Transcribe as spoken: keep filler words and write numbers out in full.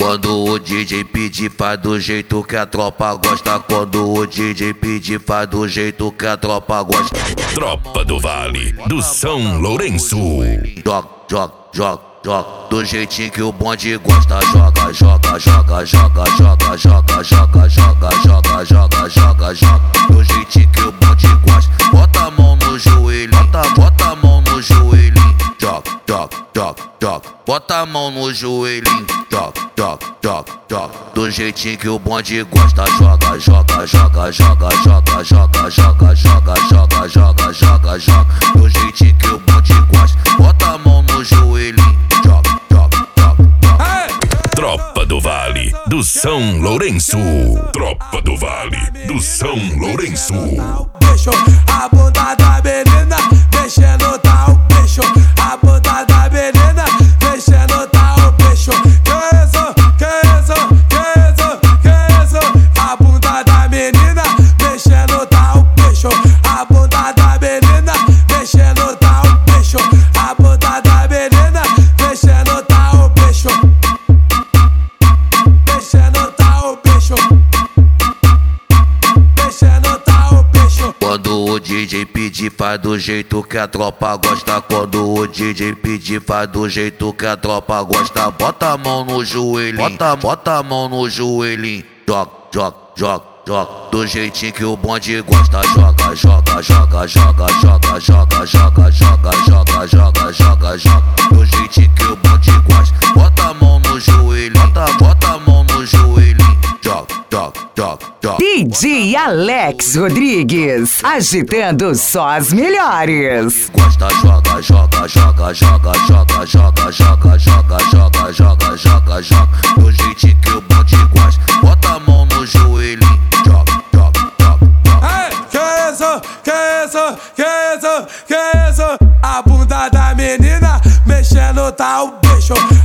Quando o D J pedir, faz do jeito que a tropa gosta. Quando o D J pedir, faz do jeito que a tropa gosta. Tropa do Vale, do São Lourenço. Joga, joga, joga, joga, do jeitinho que o bonde gosta. Joga, joga, joga, joga, joga, joga, joga, joga, joga, joga, joga, joga, do jeitinho que o bonde gosta. Bota a mão no joelho, bota, bota a mão no joelhinho. Joga, joga, joga, joga, bota a mão no joelhinho. Joga, joga, joga, joga, do jeitinho que o bonde gosta. Joga, joga, joga, joga, joga, joga, joga, joga, joga, joga, joga, joga, do jeitinho que o bonde gosta. Bota a mão no joelhinho. Joga, joga, joga, joga. Tropa do Vale, do São Lourenço. Tropa do Vale, do São Lourenço. Deixou a bunda da menina mexendo, tá o peixe. A bunda da menina mexendo, tá o peixe. Que isso, que isso, que isso, que isso? A bunda da menina mexendo, tá o peixe. A bunda da menina mexendo, tá o peixe. A bunda da menina mexendo, tá o peixe. Mexendo, tá o peixe. Mexendo, tá o peixe. Quando o D J pedir, faz do jeito que a tropa gosta. Quando o D J pedir, faz do jeito que a tropa gosta. Bota a mão no joelhinho, bota, bota a mão no joelhinho. Joga, joga, joga, joga, do jeitinho que o bonde gosta. Joga, joga, joga, joga, joga, joga, joga, joga, joga, joga, joga, joga, do jeitinho que o bonde gosta. Bota a mão no joelho, bota, bota a mão no joelhinho. Joga, joga, joga, joga. D J Alex Rodrigues, agitando só as melhores. Gosta, joga, joga, joga, joga, joga, joga, joga, joga, joga, joga, joga, joga, do jeitinho que o bonde gosta. Bota a mão no joelhinho. Joga, joga, joga, joga. Que isso, que isso, que isso, que isso? A bunda da menina mexendo, tá o peixe.